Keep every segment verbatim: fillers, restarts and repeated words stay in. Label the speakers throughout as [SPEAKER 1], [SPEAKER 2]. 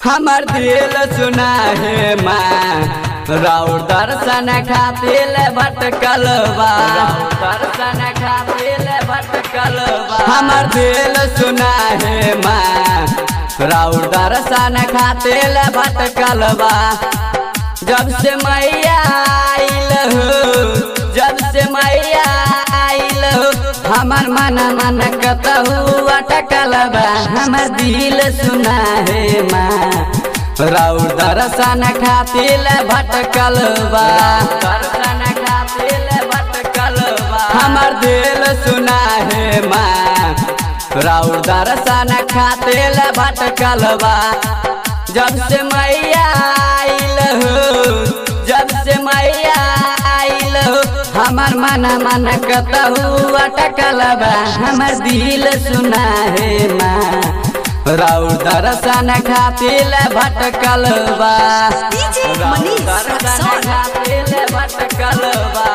[SPEAKER 1] हमर दिल सुना है माँ राउर दर्शन खातिर भटकल बा दर्शन खातिर भटकल बा हमर दिल सुना है माँ राउर दर्शन खातिर भटकल बा जब से मैया आइल हो जब से मैया आइल हो हमर मन मन कतहु अटकल बा हमर दिल सुना है माँ राउर दर्शन खातिर भटकल बा दर्शन खातिर भटकल बा हमर दिल सुना है माँ राउर दर्शन खातिर भटकल बा जब से मैया आइल हो जब से मैया आइल हो हमर मन मन कतहु अटकल बा हमर दिल सुना है माँ राउर दर्शन खातिर भटकल बा राउर दर्शन खातिर भटकल बा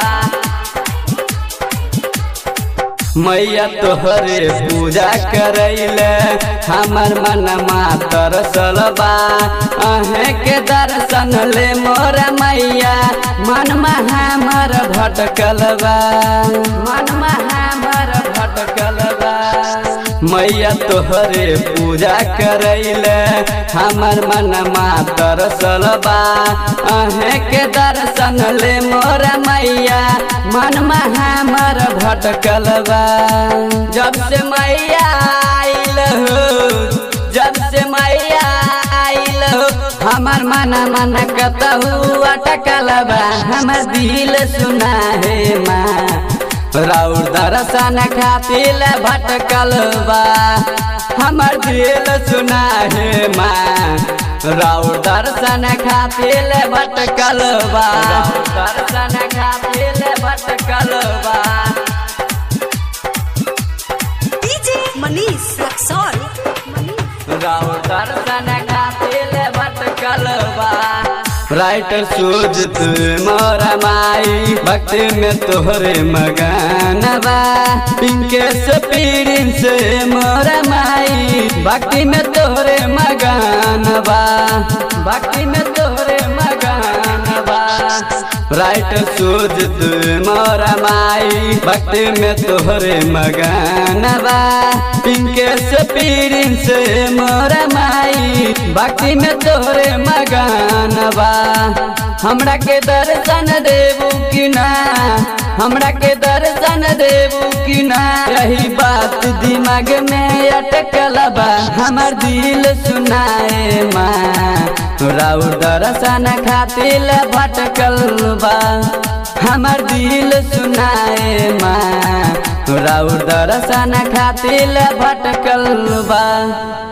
[SPEAKER 1] मैया तोहरे पूजा करैले हमर मन तरसल बा अहें के दर्शन ले मोर मैया मन हमर भटकल बा मन हमर भटकल बा मैया तोहरे पूजा करैले हमर मन तरसल बा अहें के दर्शन ले मोर मैया मन हमर भटकल बा जब से मैया आइल हो जब से मैया आइल हो हमर मन मन कतहु अटकल बा हमर दिल सुना है माँ राउर दर्शन खातिर भटकल बा हमर दिल सुना है माँ राउर दर्शन खातिर भटकल बा दर्शन खातिर भटकल बा
[SPEAKER 2] मनीष रक्सौल
[SPEAKER 1] राउर दर्शन खातिर भटकल बा राइटर सूझत मोर माई भक्ति में तोहरे मगन बा पिंकेश पीड़िन से मोर माई भक्ति में तोहरे मगन बा भक्ति में तोहरे मगन बा राइटर सूझत मोर माई भक्ति में तोहरे मगन बा पिंकेश पीड़िन से मोर माई भक्ति में तोहरे मगन बा हमरा के दर्शन देबू कि ना हमरा के दर्शन देबू कि ना यही बात दिमाग में अटकल बा हमर दिल सुनाए माँ राउर दर्शन खातिर भटकल बा हमर दिल सुनाए माँ राउर दर्शन खातिर भटकल बा।